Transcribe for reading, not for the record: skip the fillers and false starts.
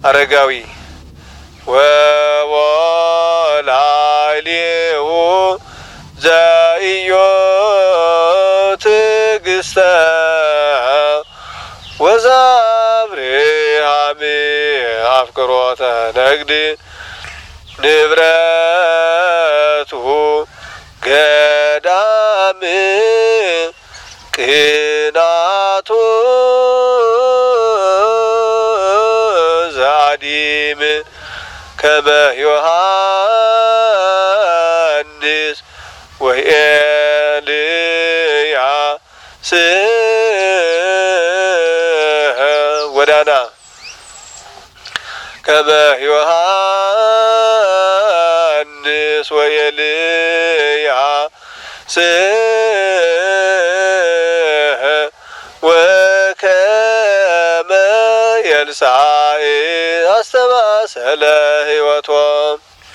አረጋዊ ወወላይሌሁ ዘኢዮትግስተ ወዛብርሃም አፍቅሮተ ነግድ ንብረቱ ገዳም ቅናቱ ዛዲም ከመ ዮሐንስ ወኤልያስ ወዳና ከመ ዮሐንስ ወኤልያስ ወከመ ኤልሳዕ አስተማሰለ ሕይወቶም